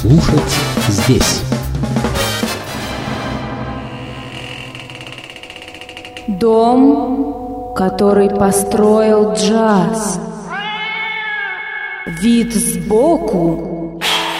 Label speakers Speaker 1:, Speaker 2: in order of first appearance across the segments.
Speaker 1: Слушать здесь.
Speaker 2: Дом, который построил джаз. Вид сбоку.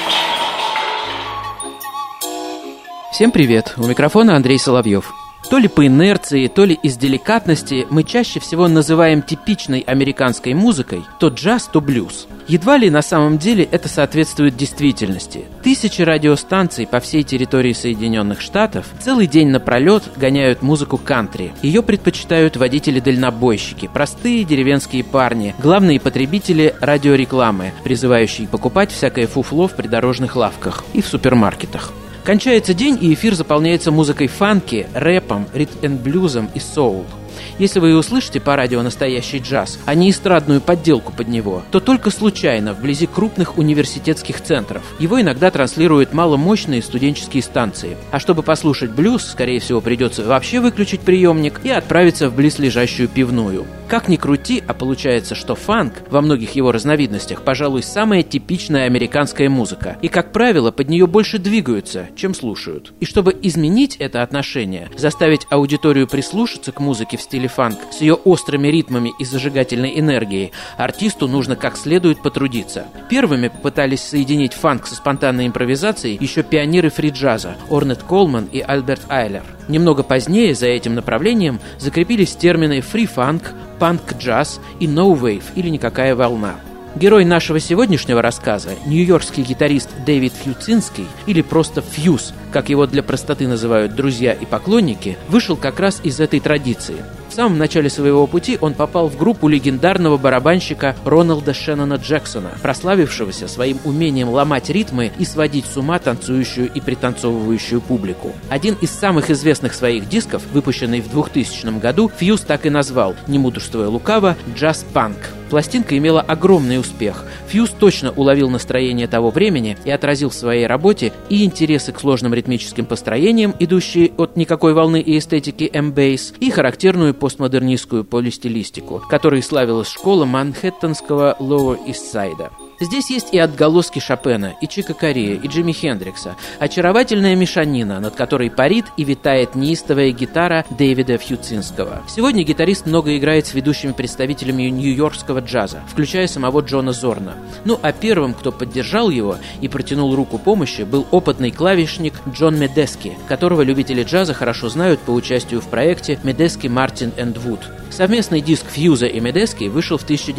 Speaker 3: Всем привет! У микрофона Андрей Соловьев. То ли по инерции, то ли из деликатности мы чаще всего называем типичной американской музыкой то джаз, то блюз. Едва ли на самом деле это соответствует действительности. Тысячи радиостанций по всей территории Соединенных Штатов целый день напролет гоняют музыку кантри. Ее предпочитают водители-дальнобойщики, простые деревенские парни, главные потребители радиорекламы, призывающие покупать всякое фуфло в придорожных лавках и в супермаркетах. Кончается день, и эфир заполняется музыкой фанки, рэпом, ритм-энд-блюзом и соул. Если вы и услышите по радио настоящий джаз, а не эстрадную подделку под него, то только случайно, вблизи крупных университетских центров. Его иногда транслируют маломощные студенческие станции. А чтобы послушать блюз, скорее всего, придется вообще выключить приемник и отправиться в близлежащую пивную. Как ни крути, а получается, что фанк во многих его разновидностях, пожалуй, самая типичная американская музыка. И, как правило, под нее больше двигаются, чем слушают. И чтобы изменить это отношение, заставить аудиторию прислушаться к музыке в стиле фанк с ее острыми ритмами и зажигательной энергией, артисту нужно как следует потрудиться. Первыми попытались соединить фанк со спонтанной импровизацией еще пионеры фри-джаза Орнет Колман и Альберт Айлер. Немного позднее за этим направлением закрепились термины фри-фанк, панк-джаз и no-wave или никакая волна. Герой нашего сегодняшнего рассказа, нью-йоркский гитарист Дэвид Фьюцинский, или просто Фьюз, как его для простоты называют друзья и поклонники, вышел как раз из этой традиции. В самом начале своего пути он попал в группу легендарного барабанщика Роналда Шеннона Джексона, прославившегося своим умением ломать ритмы и сводить с ума танцующую и пританцовывающую публику. Один из самых известных своих дисков, выпущенный в 2000 году, Фьюз так и назвал, не мудрствуя лукаво, «Джаз-панк». Пластинка имела огромный успех. Фьюз точно уловил настроение того времени и отразил в своей работе и интересы к сложным ритмическим построениям, идущие от никакой волны и эстетики M-Bass, и характерную постмодернистскую полистилистику, которой славилась школа манхэттенского Lower East Side. Здесь есть и отголоски Шопена, и Чика Корея, и Джимми Хендрикса, очаровательная мешанина, над которой парит и витает неистовая гитара Дэвида Фьюцинского. Сегодня гитарист много играет с ведущими представителями нью-йоркского джаза, включая самого Джона Зорна. Ну а первым, кто поддержал его и протянул руку помощи, был опытный клавишник Джон Медески, которого любители джаза хорошо знают по участию в проекте «Медески, Мартин энд Вуд». Совместный диск Фьюза и Медески вышел в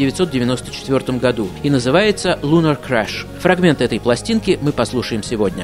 Speaker 3: 1994 году и называется «Lunar Crash». Фрагмент этой пластинки мы послушаем сегодня.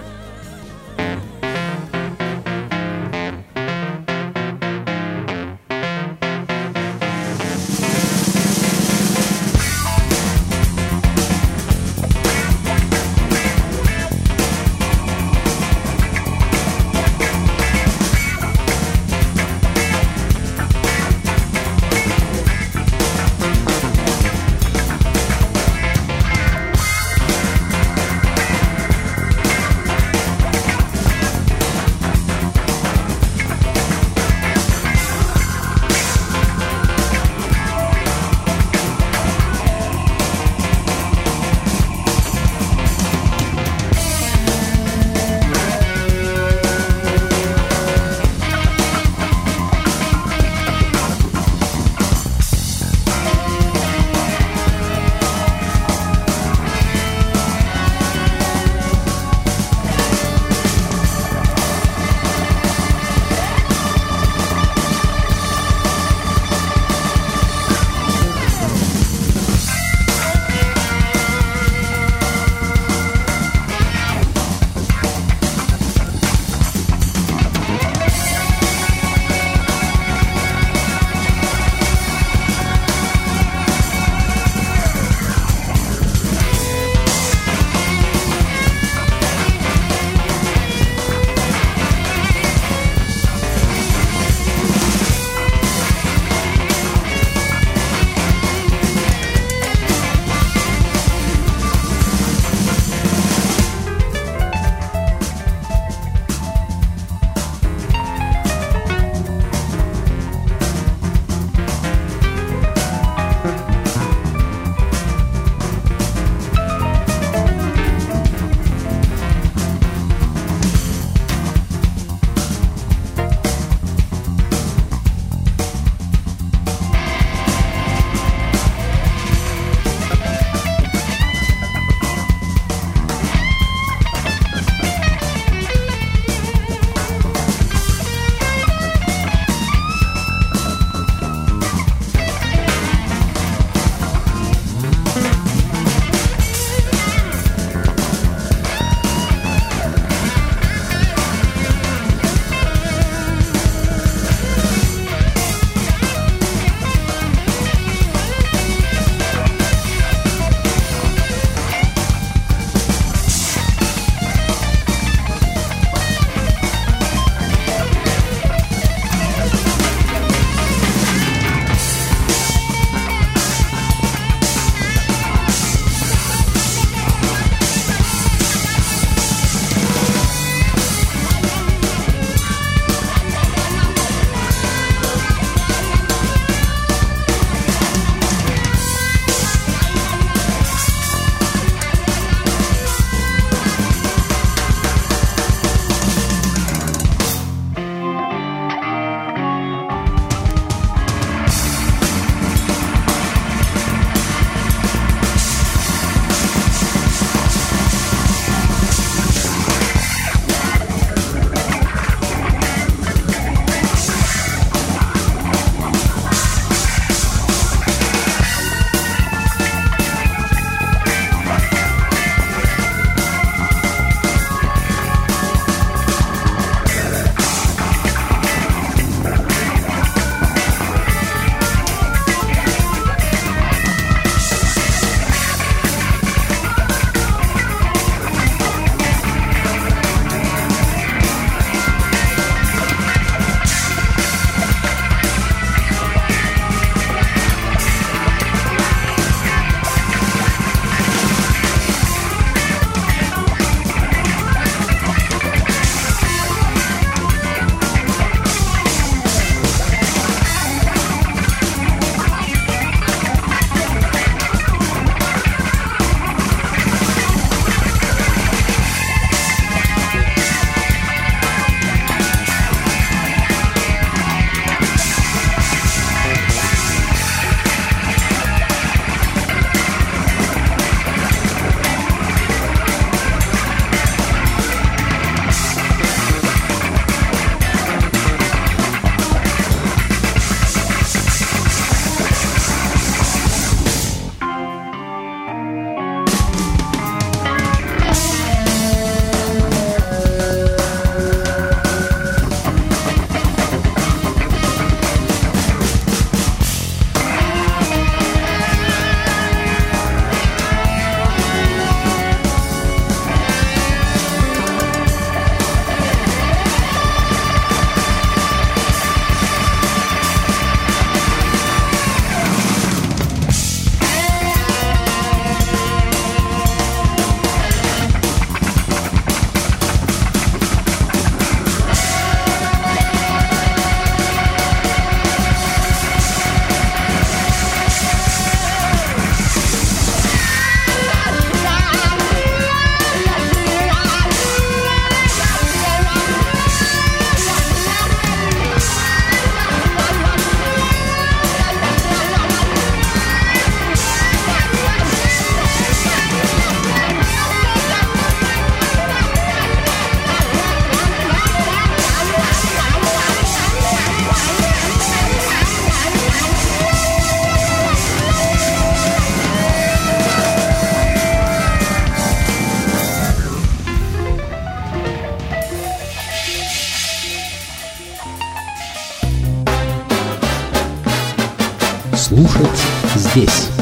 Speaker 1: слушать здесь.